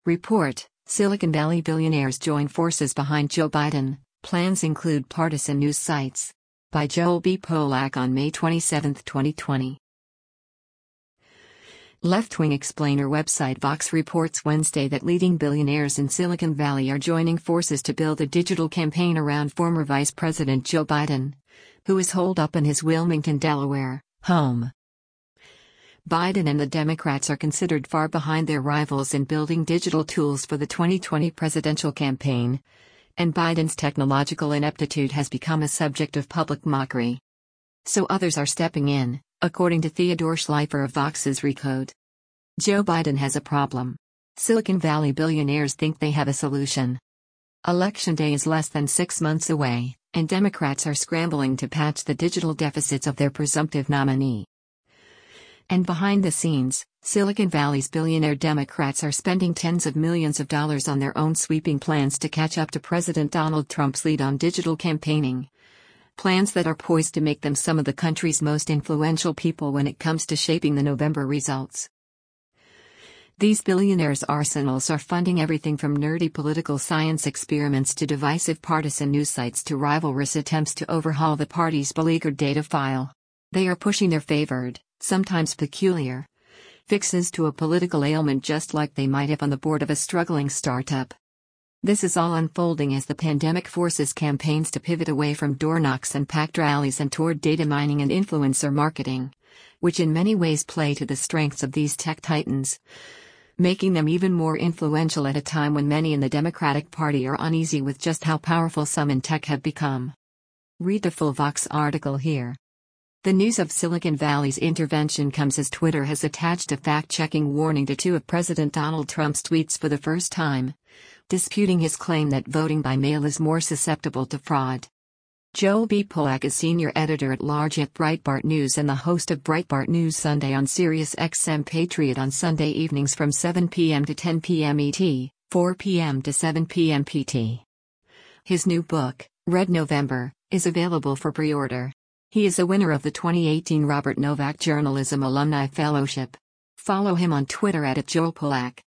Report: Silicon Valley billionaires join forces behind Joe Biden. Plans include partisan news sites. By Joel B. Polak on May 27, 2020. Left-wing explainer website Vox reports Wednesday that leading billionaires in Silicon Valley are joining forces to build a digital campaign around former Vice President Joe Biden, who is holed up in his Wilmington, Delaware, home. Biden and the Democrats are considered far behind their rivals in building digital tools for the 2020 presidential campaign, and Biden's technological ineptitude has become a subject of public mockery. So others are stepping in, according to Theodore Schleifer of Vox's Recode. Joe Biden has a problem. Silicon Valley billionaires think they have a solution. Election day is less than 6 months away, and Democrats are scrambling to patch the digital deficits of their presumptive nominee. And behind the scenes, Silicon Valley's billionaire Democrats are spending tens of millions of dollars on their own sweeping plans to catch up to President Donald Trump's lead on digital campaigning. Plans that are poised to make them some of the country's most influential people when it comes to shaping the November results. These billionaires' arsenals are funding everything from nerdy political science experiments to divisive partisan news sites to rivalrous attempts to overhaul the party's beleaguered data file. They are pushing their favored, sometimes peculiar, fixes to a political ailment just like they might have on the board of a struggling startup. This is all unfolding as the pandemic forces campaigns to pivot away from door knocks and packed rallies and toward data mining and influencer marketing, which in many ways play to the strengths of these tech titans, making them even more influential at a time when many in the Democratic Party are uneasy with just how powerful some in tech have become. Read the full Vox article here. The news of Silicon Valley's intervention comes as Twitter has attached a fact-checking warning to 2 of President Donald Trump's tweets for the first time, disputing his claim that voting by mail is more susceptible to fraud. Joel B. Polak is senior editor-at-large at Breitbart News and the host of Breitbart News Sunday on SiriusXM Patriot on Sunday evenings from 7 p.m. to 10 p.m. ET, 4 p.m. to 7 p.m. PT. His new book, Red November, is available for pre-order. He is a winner of the 2018 Robert Novak Journalism Alumni Fellowship. Follow him on Twitter @JoelPolak.